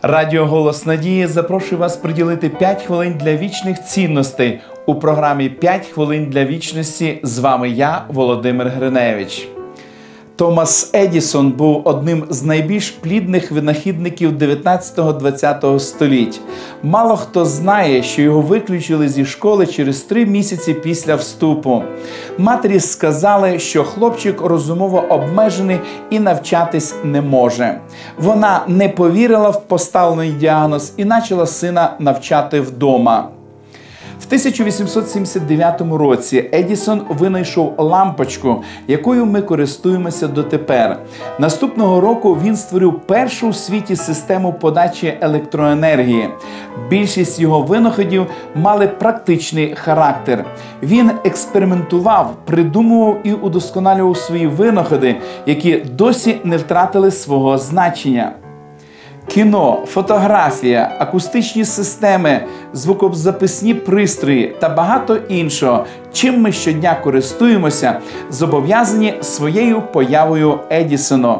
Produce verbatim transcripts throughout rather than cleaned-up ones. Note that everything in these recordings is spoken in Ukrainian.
Радіо «Голос Надії» запрошує вас приділити п'ять хвилин для вічних цінностей у програмі «п'ять хвилин для вічності». З вами я, Володимир Гриневич. Томас Едісон був одним з найбільш плідних винахідників дев'ятнадцятого-двадцятого століть. Мало хто знає, що його виключили зі школи через три місяці після вступу. Матері сказали, що хлопчик розумово обмежений і навчатись не може. Вона не повірила в поставлений діагноз і почала сина навчати вдома. В тисяча вісімсот сімдесят дев'ятому році Едісон винайшов лампочку, якою ми користуємося дотепер. Наступного року він створив першу у світі систему подачі електроенергії. Більшість його винаходів мали практичний характер. Він експериментував, придумував і удосконалював свої винаходи, які досі не втратили свого значення. Кіно, фотографія, акустичні системи, звукозаписні пристрої та багато іншого, чим ми щодня користуємося, зобов'язані своєю появою Едісона.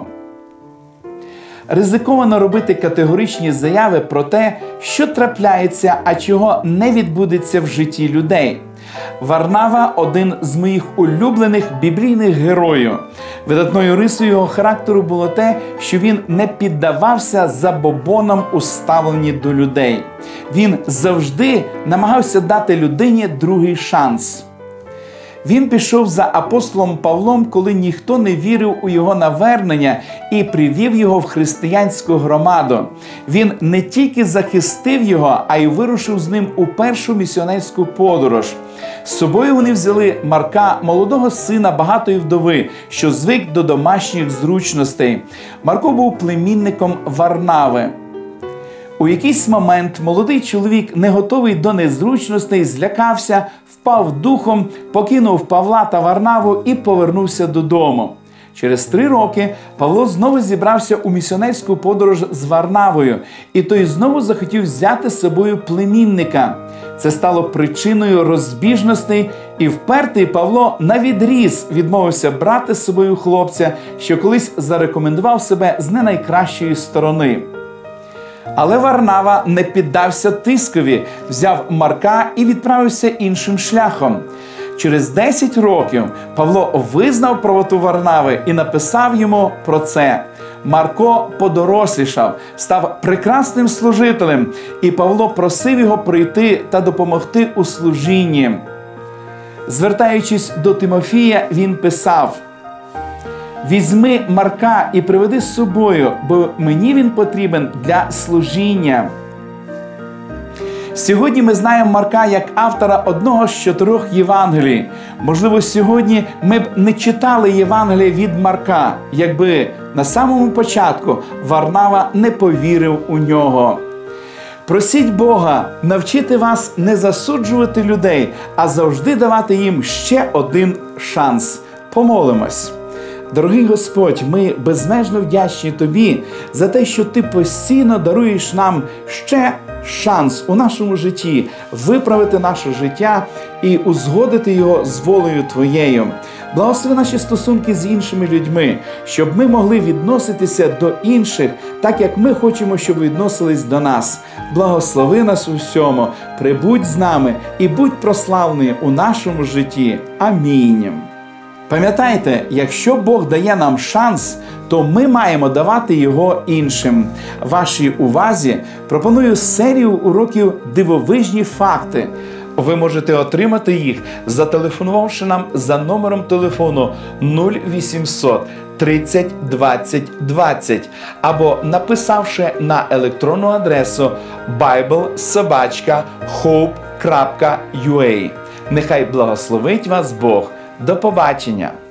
Ризиковано робити категоричні заяви про те, що трапляється, а чого не відбудеться в житті людей. Варнава – один з моїх улюблених біблійних героїв. Видатною рисою його характеру було те, що він не піддавався забобонам у ставленні до людей. Він завжди намагався дати людині другий шанс. Він пішов за апостолом Павлом, коли ніхто не вірив у його навернення, і привів його в християнську громаду. Він не тільки захистив його, а й вирушив з ним у першу місіонерську подорож. З собою вони взяли Марка, молодого сина багатої вдови, що звик до домашніх зручностей. Марко був племінником Варнави. У якийсь момент молодий чоловік, не готовий до незручностей, злякався, впав духом, покинув Павла та Варнаву і повернувся додому. Через три роки Павло знову зібрався у місіонерську подорож з Варнавою, і той знову захотів взяти з собою племінника. Це стало причиною розбіжностей, і впертий Павло навідріз відмовився брати з собою хлопця, що колись зарекомендував себе з не найкращої сторони. Але Варнава не піддався тискові, взяв Марка і відправився іншим шляхом. Через десять років Павло визнав правоту Варнави і написав йому про це. Марко подорослішав, став прекрасним служителем, і Павло просив його прийти та допомогти у служінні. Звертаючись до Тимофія, він писав: «Візьми Марка і приведи з собою, бо мені він потрібен для служіння». Сьогодні ми знаємо Марка як автора одного з чотирьох Євангелій. Можливо, сьогодні ми б не читали Євангелія від Марка, якби на самому початку Варнава не повірив у нього. Просіть Бога навчити вас не засуджувати людей, а завжди давати їм ще один шанс. Помолимось. Дорогий Господь, ми безмежно вдячні Тобі за те, що Ти постійно даруєш нам ще шанс у нашому житті виправити наше життя і узгодити його з волею Твоєю. Благослови наші стосунки з іншими людьми, щоб ми могли відноситися до інших, так як ми хочемо, щоб відносились до нас. Благослови нас у всьому, прибудь з нами і будь прославлений у нашому житті. Амінь. Пам'ятайте, якщо Бог дає нам шанс, то ми маємо давати його іншим. Вашій увазі пропоную серію уроків «Дивовижні факти». Ви можете отримати їх, зателефонувавши нам за номером телефону нуль вісімсот тридцять двадцять двадцять або написавши на електронну адресу байбл собачка хоуп крапка ю а. Нехай благословить вас Бог. До побачення!